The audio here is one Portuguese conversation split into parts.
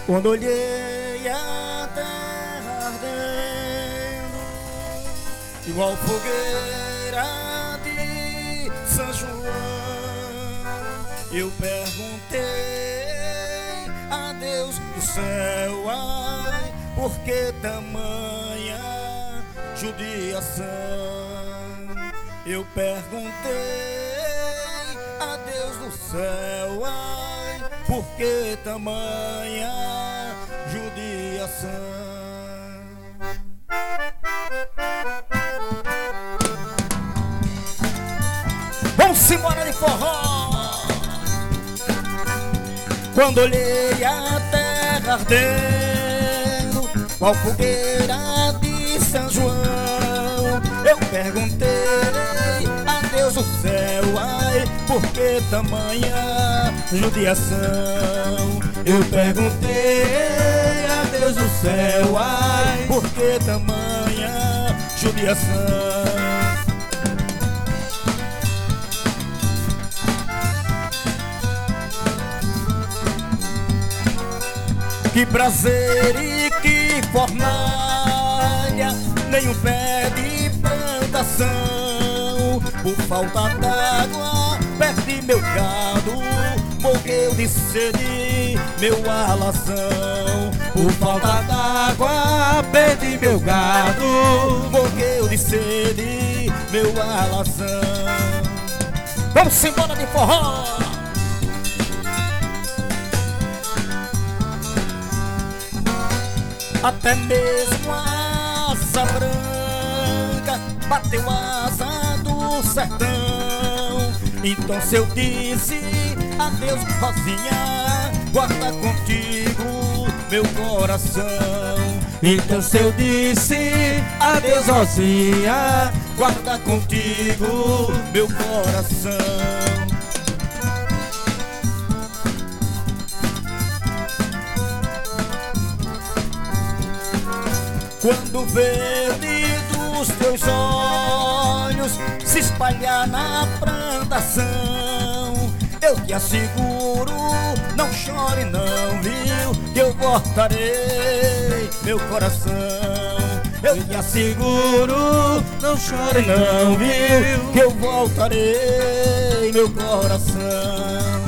Quando olhei a terra ardendo, igual fogueira de São João, eu perguntei a Deus do céu, ai, por que tamanha judiação? Eu perguntei a Deus do céu, ai, por que tamanha judiação? Vamos embora de forró! Quando olhei a terra ardendo, qual fogueira de São João, eu perguntei a Deus do céu, ai, por que tamanha judiação? Eu perguntei a Deus do céu, ai, por que tamanha judiação? Que prazer e que fornalha, nenhum pé de plantação. Por falta d'água, perdi meu gado, morreu de sede meu alazão. Por falta d'água, perdi meu gado, morreu de sede meu alazão. Vamos embora de forró! Até mesmo a asa branca bateu a asa do sertão. Então se eu disse adeus, Rosinha, guarda contigo meu coração. Então se eu disse adeus, Rosinha, guarda contigo meu coração. Quando o verde dos teus olhos se espalhar na plantação, eu te asseguro, não chore não, viu, que eu voltarei meu coração. Eu te asseguro, não chore não, viu, que eu voltarei meu coração.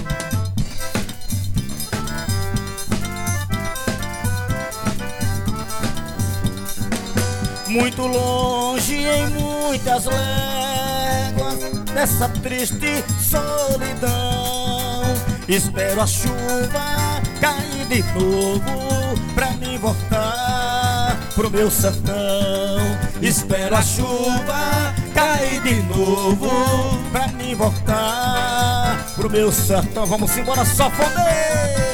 Muito longe, em muitas léguas, nessa triste solidão, espero a chuva cair de novo pra mim voltar pro meu sertão. Espero a chuva cair de novo pra mim voltar pro meu sertão. Vamos embora, sanfoneiro!